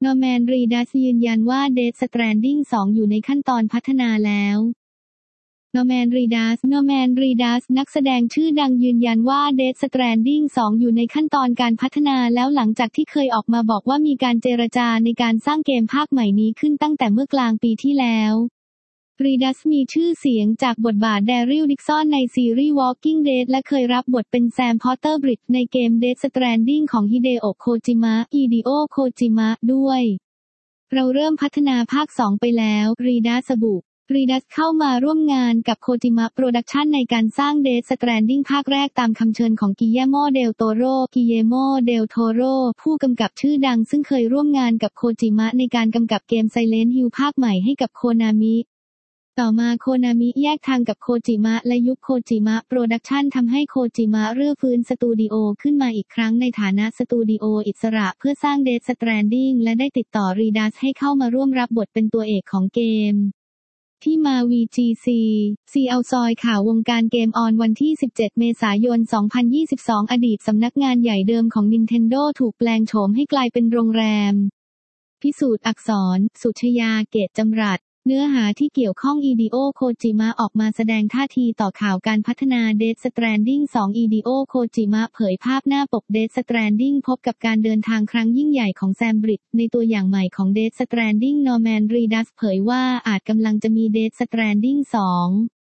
นอร์แมน รีดัสยืนยันว่า Death Stranding 2 อยู่ในขั้นตอนพัฒนาแล้วนอร์แมน รีดัส นักแสดงชื่อดังยืนยันว่า Death Stranding 2 อยู่ในขั้นตอนการพัฒนาแล้วหลังจากที่เคยออกมาบอกว่ามีการเจรจาในการสร้างเกมภาคใหม่นี้ขึ้นตั้งแต่เมื่อกลางปีที่แล้วรีดัสมีชื่อเสียงจากบทบาทแดริล ดิกซอนในซีรีส์ Walking Dead และเคยรับบทเป็นแซม พอตเตอร์บริดจ์ในเกม Death Stranding ของฮิเดโอะ โคจิมะ ด้วยเราเริ่มพัฒนาภาค 2 ไปแล้วรีดัสเข้ามาร่วมงานกับโคจิมะโปรดักชันในการสร้าง Death Stranding ภาคแรกตามคำเชิญของกิเยโม เดล โทโร่ ผู้กำกับชื่อดังซึ่งเคยร่วมงานกับโคจิมะในการกำกับเกม Silent Hill ภาคใหม่ให้กับโคนามิต่อมาโคนามิแยกทางกับโคจิมะและยุคโคจิมะโปรดักชันทำให้โคจิมะรื้อฟื้นสตูดิโอขึ้นมาอีกครั้งในฐานะสตูดิโออิสระเพื่อสร้าง Death Stranding และได้ติดต่อรีดัสให้เข้ามาร่วมรับบทเป็นตัวเอกของเกมที่มา VGC เอาซอยข่าววงการเกมออนวันที่ 17 เมษายน 2022 อดีตสำนักงานใหญ่เดิมของ Nintendo ถูกแปลงโฉมให้กลายเป็นโรงแรมพิสูจน์อักษร สุชยา เกตจำรัดเนื้อหาที่เกี่ยวข้องฮิเดโอะ โคจิมะออกมาแสดงท่าทีต่อข่าวการพัฒนา Death Stranding 2 ฮิเดโอะ โคจิมะเผยภาพหน้าปก Death Stranding พบกับการเดินทางครั้งยิ่งใหญ่ของแซม บริดจ์ในตัวอย่างใหม่ของ Death Stranding นอร์แมน รีดัสเผยว่าอาจกำลังจะมี Death Stranding 2